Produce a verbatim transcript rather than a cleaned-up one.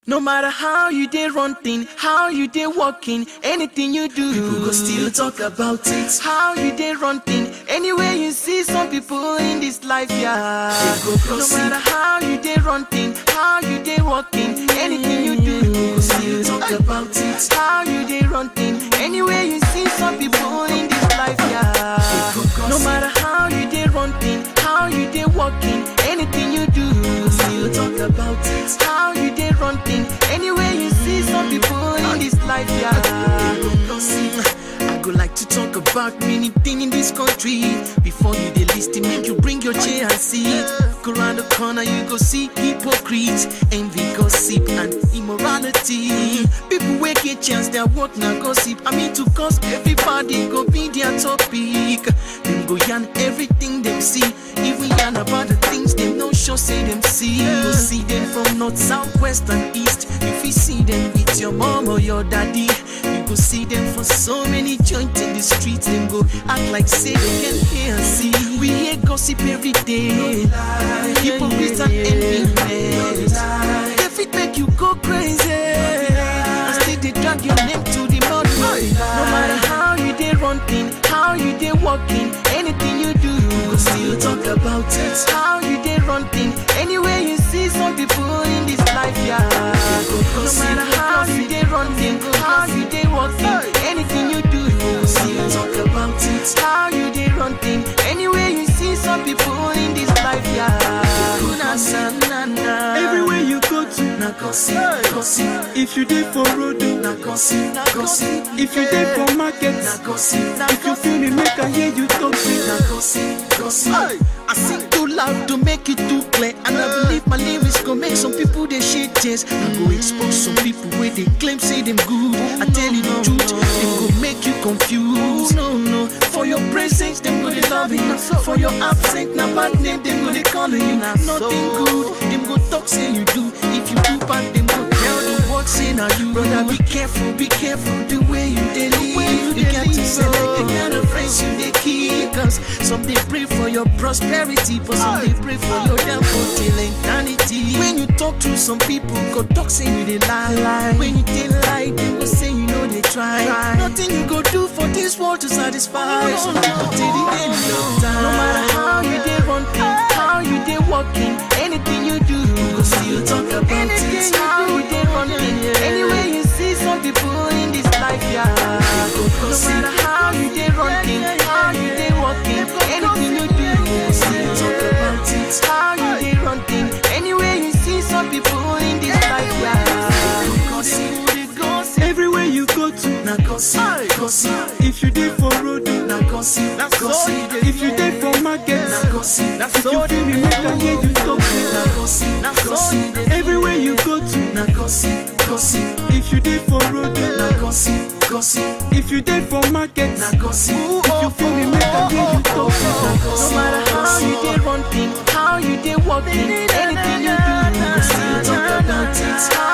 No matter how you dey run thing, how you dey walking, anything you do, people go still talk about it. How you dey run thing, anywhere you see some people in this life, yeah. No matter how you dey run thing, how you dey walking, anything you do, people go still talk about it. How you dey run thing, anywhere you see some people in this life, yeah. No matter how you dey run thing, how you dey walking, anything you do, people still talk about it. How you dey run thing, anywhere you see some people in this life, yeah. I go like to talk about many things in this country. Before you dey listen, make you bring your chair and seat. Go round the corner, you go see hypocrites, envy, gossip, and immorality. People wey get chance, their work na gossip. I mean to cause everybody go be their topic. Them go yarn everything them see, even yarn about the things they no sure say them see. You see them from north, south, west, and east. If you see them with your mom or your daddy, you go see them for so many joints in the streets. Them go act like say they can hear and see. We hear gossip every day, hypocrites and envious. They fit make you go crazy, and still they drag your name to the mud. No matter how you dey run thing, how you dey walking, anything you do, you go still talk about it. How you dey run thing, anywhere you see some people in this life, yeah. No matter how you dey run thing, how you dey walking, anything you do, you go still talk about it. How you dey run thing, anywhere you see some people in this life, yeah. Everywhere you go to, na gossip, gossip. if you dey for road, Na gossip, na gossip. if you dey for market, Na gossip, na if you feel me, make I hear you talk. Na gossip, gossip. I sing too loud to make it too clear, and I believe my lyrics go make some people they shed tears. I go expose some people where they claim say them good. I tell you the truth, them go make you confused. No, no, for your presence them go they love you. For your absence, na bad name them go they call you. Nothing good, them go talk say you do. If you do bad, them go tell the world say now you. Brother, be careful, be careful the way you they live. You got to select the kind of friends you they keep. Cause some they pray for your prosperity, but some they pray for your downfall till eternity. When you talk to some people, go talk say you they lie. When you they lie, they go say you know they try. Nothing you go do for this world to satisfy. So till the end of time. No matter how you they run things, how you they walking, anything you do, you go still talk about it. How you they run things, anywhere you see some people in this life, yeah. No matter how you they run things, how you they walking, anything you do, you go still talk about it. How you they run things, anywhere you see some people in this life, yeah. Everywhere you go to, Na gossip, gossip. if you dey for road, Na gossip, gossip. if you dey for market, Na gossip, if you feel me, make I hear you talk. Na gossip, gossip. Everywhere you go to, Na gossip, gossip. if you dey for road, Na gossip, gossip. if you dey for market, Na gossip, if you feel me, make I hear you talk. no matter how you dey run thing, how you dey walking, anything you do, you go still talk about it.